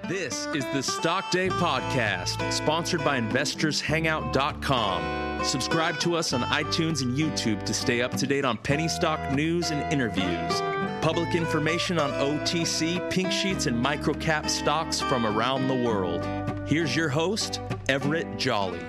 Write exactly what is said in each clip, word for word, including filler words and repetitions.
This is the Stock Day Podcast, sponsored by investors hangout dot com. Subscribe to us on iTunes and YouTube to stay up to date on penny stock news and interviews. Public information on O T C, pink sheets, and microcap stocks from around the world. Here's your host, Everett Jolly.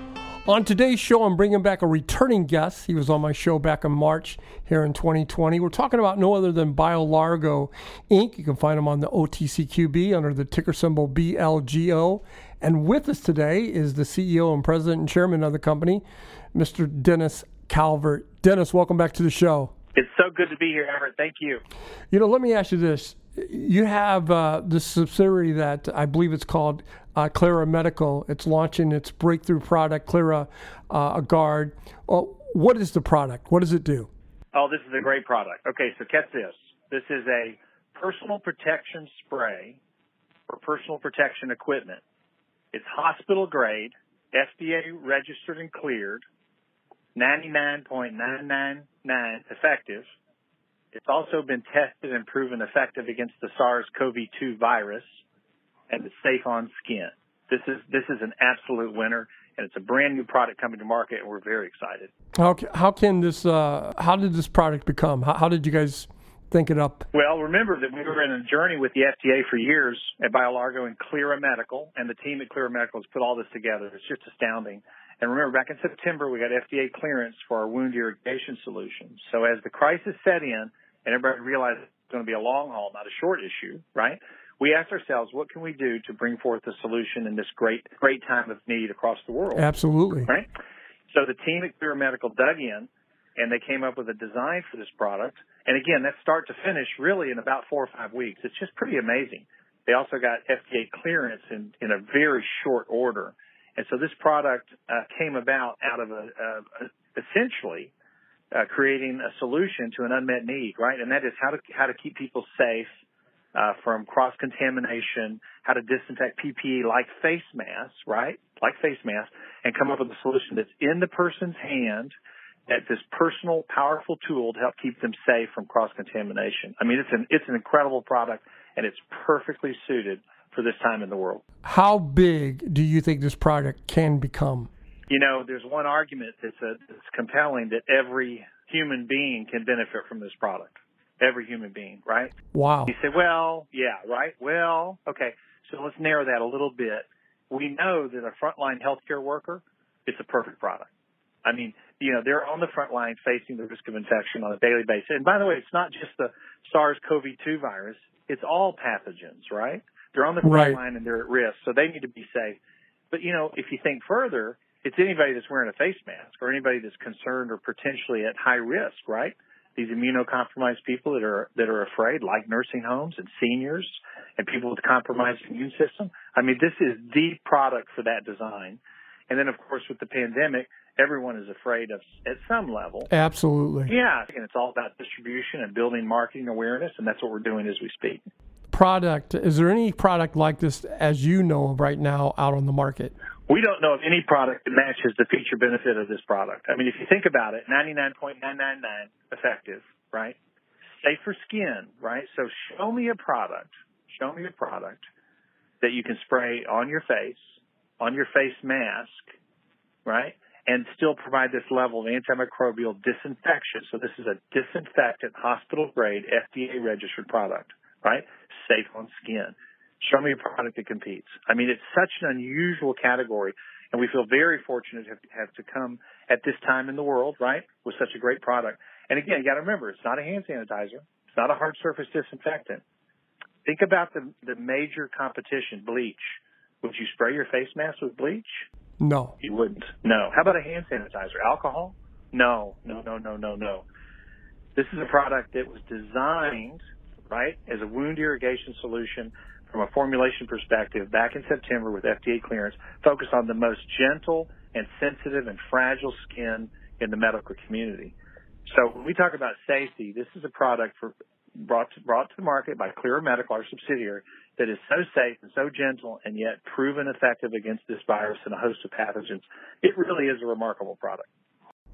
On today's show, I'm bringing back a returning guest. He was on my show back in March here in twenty twenty. We're talking about no other than BioLargo Incorporated. You can find them on the O T C Q B under the ticker symbol B L G O. And with us today is the C E O and president and chairman of the company, Mister Dennis Calvert. Dennis, welcome back to the show. It's so good to be here, Everett. Thank you. You know, let me ask you this. You have uh, this subsidiary that I believe it's called uh, Clara Medical. It's launching its breakthrough product, Clara uh, Guard. Well, what is the product? What does it do? Oh, this is a great product. Okay, so catch this. This is a personal protection spray for personal protection equipment. It's hospital grade, F D A registered and cleared, ninety-nine point nine nine nine effective. It's also been tested and proven effective against the SARS CoV two virus, and it's safe on skin. This is this is an absolute winner, and it's a brand new product coming to market, and we're very excited. How how can this? Uh, how did this product become? How, how did you guys think it up? Well, remember that we were in a journey with the F D A for years at BioLargo and Clara Medical, and the team at Clara Medical has put all this together. It's just astounding. And remember, back in September, we got F D A clearance for our wound irrigation solution. So as the crisis set in and everybody realized it's going to be a long haul, not a short issue, right? We asked ourselves, what can we do to bring forth a solution in this great, great time of need across the world? Absolutely. Right? So the team at Clara Medical dug in, and they came up with a design for this product. And again, that's start to finish really in about four or five weeks. It's just pretty amazing. They also got F D A clearance in, in a very short order. And so this product uh, came about out of a, a, a essentially uh, creating a solution to an unmet need, right? And that is how to how to keep people safe uh, from cross contamination, how to disinfect P P E like face masks, right? Like face masks, and come up with a solution that's in the person's hand. At this personal, powerful tool to help keep them safe from cross contamination. I mean, it's an it's an incredible product, and it's perfectly suited for this time in the world. How big do you think this product can become? You know, there's one argument that's, a, that's compelling that every human being can benefit from this product. Every human being, right? Wow. You say, well, yeah, right? Well, okay. So let's narrow that a little bit. We know that a frontline healthcare worker, it's a perfect product. I mean, you know, they're on the front line facing the risk of infection on a daily basis. And by the way, it's not just the SARS CoV two virus. It's all pathogens, right? They're on the front right. line and they're at risk, so they need to be safe. But, you know, if you think further, it's anybody that's wearing a face mask or anybody that's concerned or potentially at high risk, right? These immunocompromised people that are that are afraid, like nursing homes and seniors and people with a compromised immune system. I mean, this is the product for that design. And then, of course, with the pandemic, everyone is afraid of at some level. Absolutely. Yeah. And it's all about distribution and building marketing awareness, and that's what we're doing as we speak. Product. Is there any product like this, as you know of right now, out on the market? We don't know of any product that matches the feature benefit of this product. I mean, if you think about it, ninety-nine point nine nine nine effective, right? Safe for skin, right? So show me a product, show me a product that you can spray on your face, on your face mask, right? And still provide this level of antimicrobial disinfection. So this is a disinfectant, hospital-grade, F D A-registered product, right? Safe on skin. Show me a product that competes. I mean, it's such an unusual category, and we feel very fortunate to have, have to come at this time in the world, right, with such a great product. And again, you got to remember, it's not a hand sanitizer. It's not a hard surface disinfectant. Think about the, the major competition, bleach. Would you spray your face mask with bleach? No. You wouldn't. No. How about a hand sanitizer? Alcohol? No. No, no, no, no, no. This is a product that was designed, right, as a wound irrigation solution from a formulation perspective back in September with F D A clearance, focused on the most gentle and sensitive and fragile skin in the medical community. So when we talk about safety, this is a product for brought to, brought to the market by Clara Medical, our subsidiary, that is so safe and so gentle and yet proven effective against this virus and a host of pathogens. It really is a remarkable product.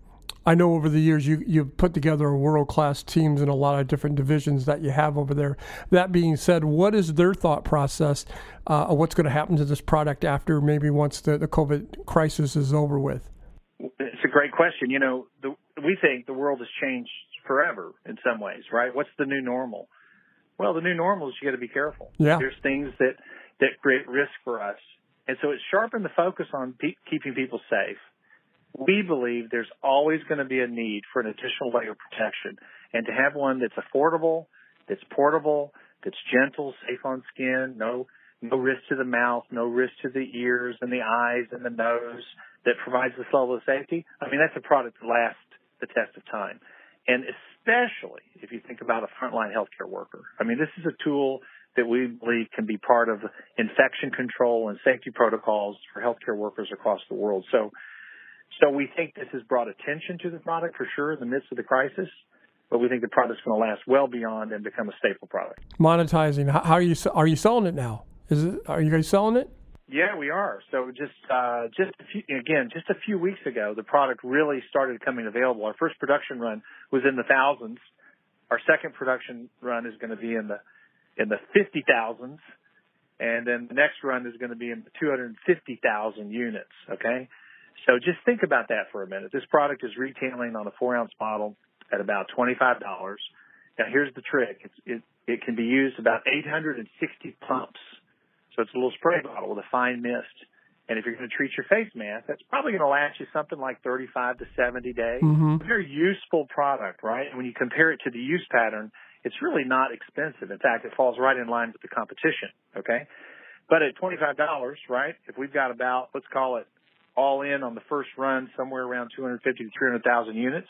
I know over the years you, you've put together world-class teams in a lot of different divisions that you have over there. That being said, what is their thought process uh, of what's going to happen to this product after maybe once the, the COVID crisis is over with? It's a great question. You know, the, we think the world has changed forever in some ways, right? What's the new normal? Well, the new normal is you got to be careful. Yeah. There's things that, that create risk for us. And so it's sharpened the focus on pe- keeping people safe. We believe there's always going to be a need for an additional layer of protection, and to have one that's affordable, that's portable, that's gentle, safe on skin, no no risk to the mouth, no risk to the ears and the eyes and the nose, that provides this level of safety. I mean, that's a product that lasts the test of time. And especially if you think about a frontline healthcare worker. I mean, this is a tool that we believe can be part of infection control and safety protocols for healthcare workers across the world. So So we think this has brought attention to the product for sure in the midst of the crisis, but we think the product's going to last well beyond and become a staple product. Monetizing, how are you are you selling it now? Is it are you guys selling it? Yeah, we are. So just uh, just a few, again, just a few weeks ago, the product really started coming available. Our first production run was in the thousands. Our second production run is going to be in the in the fifty thousands, and then the next run is going to be in the two hundred fifty thousand units. Okay. So just think about that for a minute. This product is retailing on a four-ounce bottle at about twenty-five dollars. Now, here's the trick. It's, it, it can be used about eight hundred sixty pumps. So it's a little spray bottle with a fine mist. And if you're going to treat your face mask, that's probably going to last you something like thirty-five to seventy days. Mm-hmm. A very useful product, right? And when you compare it to the use pattern, it's really not expensive. In fact, it falls right in line with the competition, okay? But at twenty-five dollars, right, if we've got about, let's call it, all in on the first run, somewhere around two hundred fifty to three hundred thousand units,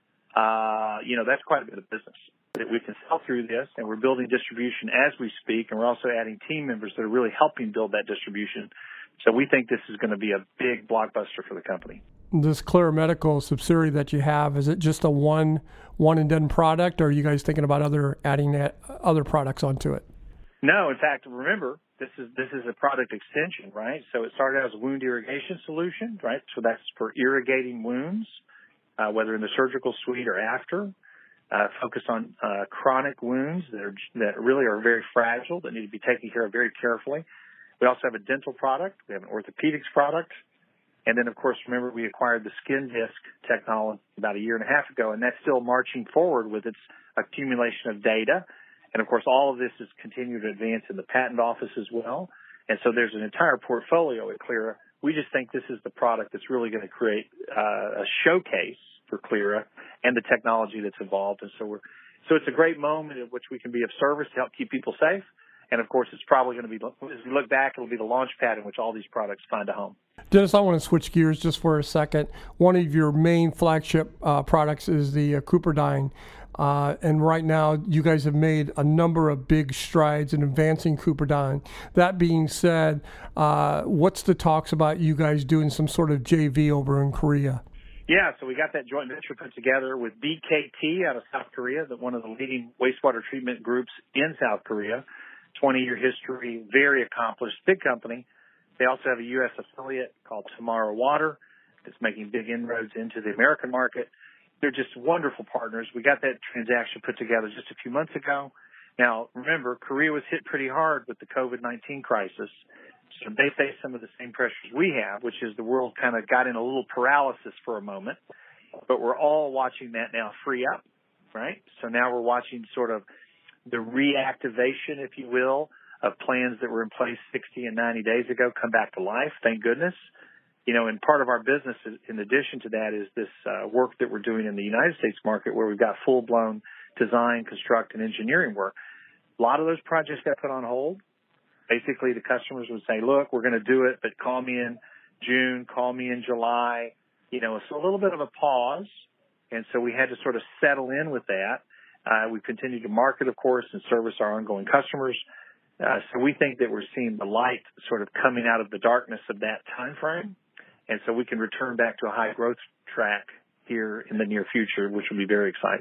uh, you know, that's quite a bit of business that we can sell through this, and we're building distribution as we speak, and we're also adding team members that are really helping build that distribution. So we think this is going to be a big blockbuster for the company. This Clyra Medical subsidiary that you have, is it just a one one and done product, or are you guys thinking about other adding other products onto it? No, in fact, remember, this is this is a product extension, right? So it started out as a wound irrigation solution, right? So that's for irrigating wounds, uh, whether in the surgical suite or after. Uh, focused on uh, chronic wounds that are that really are very fragile, that need to be taken care of very carefully. We also have a dental product. We have an orthopedics product. And then, of course, remember, we acquired the Skin Disc technology about a year and a half ago, and that's still marching forward with its accumulation of data. And, of course, all of this is continuing to advance in the patent office as well. And so there's an entire portfolio at Clyra. We just think this is the product that's really going to create uh, a showcase for Clyra and the technology that's involved. And so we're so it's a great moment in which we can be of service to help keep people safe. And, of course, it's probably going to be, as we look back, it'll be the launch pad in which all these products find a home. Dennis, I want to switch gears just for a second. One of your main flagship uh, products is the uh, CupriDyne. Uh, and right now, you guys have made a number of big strides in advancing CupriDyne. That being said, uh, what's the talks about you guys doing some sort of J V over in Korea? Yeah, so we got that joint venture put together with B K T out of South Korea, that one of the leading wastewater treatment groups in South Korea. twenty-year history, very accomplished, big company. They also have a U S affiliate called Tamara Water that's making big inroads into the American market. They're just wonderful partners. We got that transaction put together just a few months ago. Now, remember, Korea was hit pretty hard with the COVID nineteen crisis. So they face some of the same pressures we have, which is the world kind of got in a little paralysis for a moment. But we're all watching that now free up, right? So now we're watching sort of the reactivation, if you will, of plans that were in place sixty and ninety days ago come back to life, thank goodness. You know, and part of our business, in addition to that, is this uh, work that we're doing in the United States market, where we've got full-blown design, construct, and engineering work. A lot of those projects got put on hold. Basically, the customers would say, look, we're going to do it, but call me in June, call me in July. You know, it's a little bit of a pause, and so we had to sort of settle in with that. Uh, we continue to market, of course, and service our ongoing customers. Uh, so we think that we're seeing the light sort of coming out of the darkness of that time frame. And so we can return back to a high growth track here in the near future, which will be very exciting.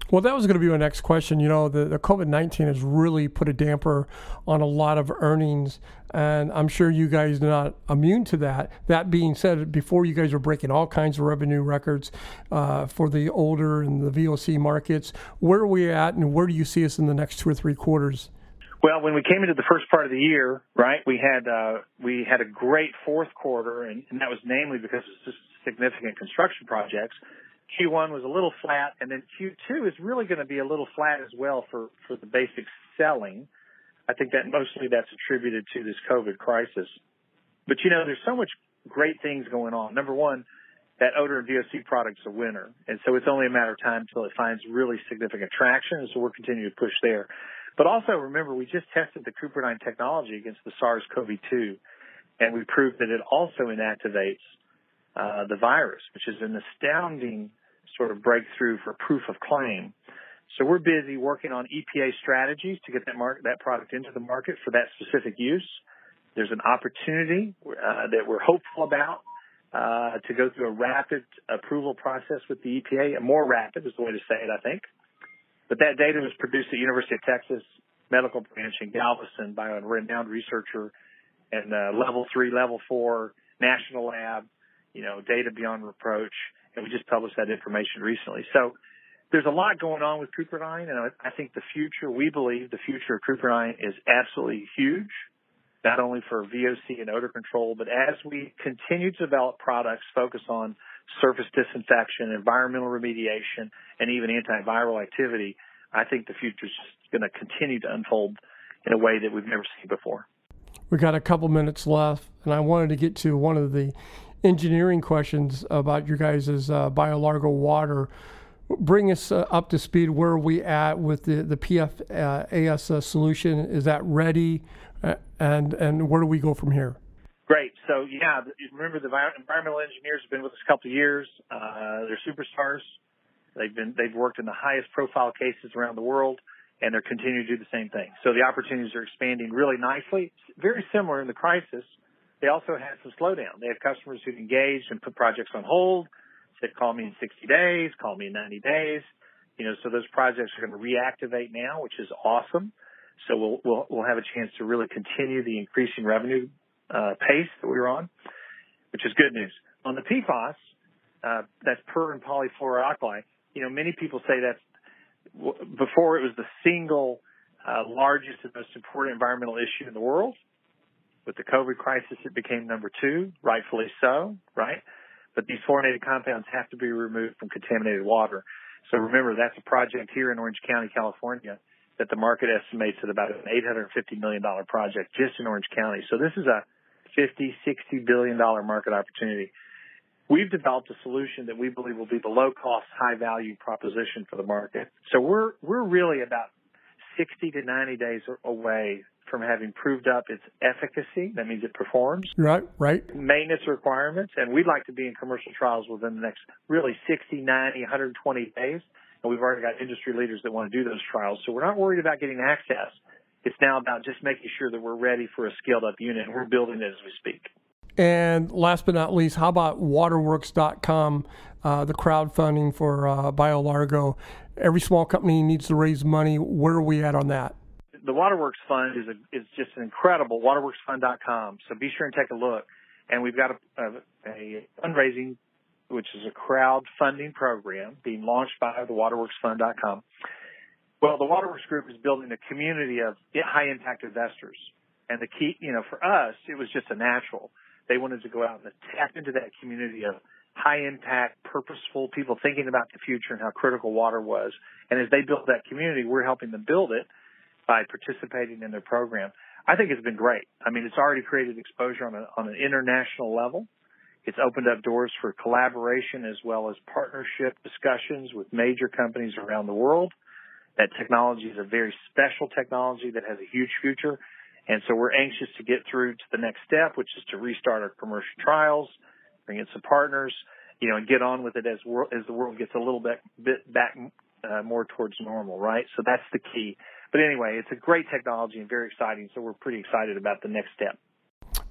Well, that was going to be my next question. You know, the, the COVID nineteen has really put a damper on a lot of earnings, and I'm sure you guys are not immune to that. That being said, before you guys were breaking all kinds of revenue records uh, for the older and the V O C markets, where are we at, and where do you see us in the next two or three quarters? Well, when we came into the first part of the year, right, we had uh, we had a great fourth quarter, and, and that was namely because of significant construction projects. Q one was a little flat, and then Q two is really going to be a little flat as well for, for the basic selling. I think that mostly that's attributed to this COVID crisis. But, you know, there's so much great things going on. Number one, that odor and V O C product's a winner, and so it's only a matter of time until it finds really significant traction, and so we're continuing to push there. But also, remember, we just tested the CupriDyne technology against the SARS-C o V two, and we proved that it also inactivates uh, the virus, which is an astounding sort of breakthrough for proof of claim. So we're busy working on E P A strategies to get that market, that product into the market for that specific use. There's an opportunity uh, that we're hopeful about uh, to go through a rapid approval process with the E P A. More rapid is the way to say it, I think. But that data was produced at University of Texas Medical Branch in Galveston by a renowned researcher and uh, level three, level four, national lab, you know, data beyond reproach. And we just published that information recently. So there's a lot going on with CupriDyne, and I think the future, we believe the future of CupriDyne is absolutely huge, not only for V O C and odor control, but as we continue to develop products focused on surface disinfection, environmental remediation, and even antiviral activity, I think the future is going to continue to unfold in a way that we've never seen before. We got a couple minutes left, and I wanted to get to one of the engineering questions about your guys' uh, BioLargo water. Bring us uh, up to speed. Where are we at with the, the P F A S uh, solution? Is that ready? Uh, and and where do we go from here? Great. So, yeah, remember the environmental engineers have been with us a couple of years. Uh, they're superstars. They've been they've worked in the highest profile cases around the world, and they're continuing to do the same thing. So the opportunities are expanding really nicely. Very similar in the crisis. They also had some slowdown. They have customers who've engaged and put projects on hold, said, call me in sixty days, call me in ninety days. You know, so those projects are going to reactivate now, which is awesome. So we'll, we'll, we'll have a chance to really continue the increasing revenue uh, pace that we were on, which is good news. On the P FAS, uh, that's per and polyfluoroalkyl. You know, many people say that's, before it was the single uh, largest and most important environmental issue in the world. With the COVID crisis, it became number two, rightfully so, right? But these fluorinated compounds have to be removed from contaminated water. So remember, that's a project here in Orange County, California, that the market estimates at about an eight hundred fifty million dollars project just in Orange County. So this is a fifty, sixty billion dollars market opportunity. We've developed a solution that we believe will be the low-cost, high-value proposition for the market. So we're we're really about sixty to ninety days away from having proved up its efficacy. That means it performs. Right, right. Maintenance requirements, and we'd like to be in commercial trials within the next really sixty, ninety, one hundred twenty days. And we've already got industry leaders that want to do those trials. So we're not worried about getting access. It's now about just making sure that we're ready for a scaled-up unit, and we're building it as we speak. And last but not least, how about waterworks dot com, uh, the crowdfunding for uh, BioLargo? Every small company needs to raise money. Where are we at on that? The Waterworks Fund is a, is just an incredible, waterworks fund dot com. So be sure and take a look. And we've got a, a, a fundraising, which is a crowdfunding program being launched by the waterworks fund dot com. Well, the Waterworks Group is building a community of high-impact investors. And the key, you know, for us, it was just a natural. They wanted to go out and tap into that community of high-impact, purposeful people thinking about the future and how critical water was. And as they build that community, we're helping them build it by participating in their program. I think it's been great. I mean, it's already created exposure on, a, on an international level. It's opened up doors for collaboration as well as partnership discussions with major companies around the world. That technology is a very special technology that has a huge future. And so we're anxious to get through to the next step, which is to restart our commercial trials, bring in some partners, you know, and get on with it as, wor- as the world gets a little bit, bit back uh, more towards normal, right? So that's the key. But anyway, it's a great technology and very exciting, so we're pretty excited about the next step.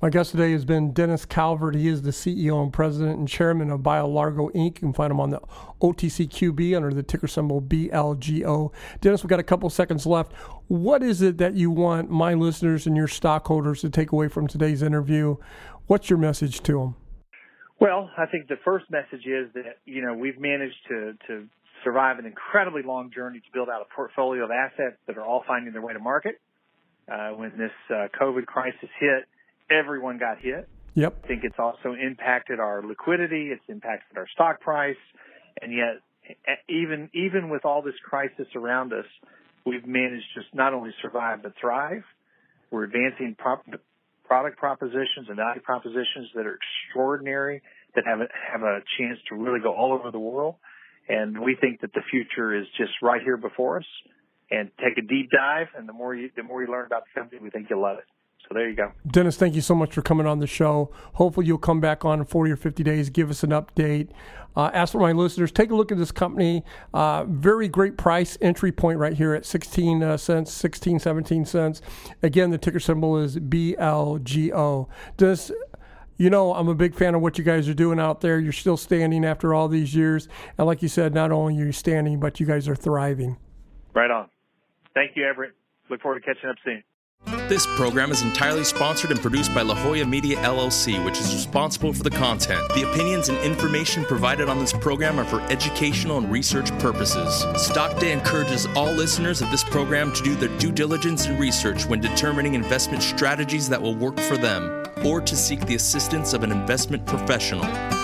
My guest today has been Dennis Calvert. He is the C E O and President and Chairman of BioLargo, Incorporated. You can find him on the O T C Q B under the ticker symbol B L G O. Dennis, we've got a couple seconds left. What is it that you want my listeners and your stockholders to take away from today's interview? What's your message to them? Well, I think the first message is that, you know, we've managed to, to survive an incredibly long journey to build out a portfolio of assets that are all finding their way to market. Uh, when this uh, COVID crisis hit, everyone got hit. Yep. I think it's also impacted our liquidity. It's impacted our stock price. And yet, even even with all this crisis around us, we've managed to not only survive but thrive. We're advancing prop, product propositions and value propositions that are extraordinary, that have a, have a chance to really go all over the world. And we think that the future is just right here before us. And take a deep dive, and the more you the more you learn about the company, we think you'll love it. So there you go. Dennis, thank you so much for coming on the show. Hopefully you'll come back on in forty or fifty days, give us an update. Uh, as for my listeners, take a look at this company. Uh, very great price, entry point right here at sixteen uh, cents, sixteen, seventeen cents. Again, the ticker symbol is B L G O. Dennis, you know, I'm a big fan of what you guys are doing out there. You're still standing after all these years. And like you said, not only are you standing, but you guys are thriving. Right on. Thank you, Everett. Look forward to catching up soon. This program is entirely sponsored and produced by La Jolla Media, L L C, which is responsible for the content. The opinions and information provided on this program are for educational and research purposes. Stock Day encourages all listeners of this program to do their due diligence and research when determining investment strategies that will work for them, or to seek the assistance of an investment professional.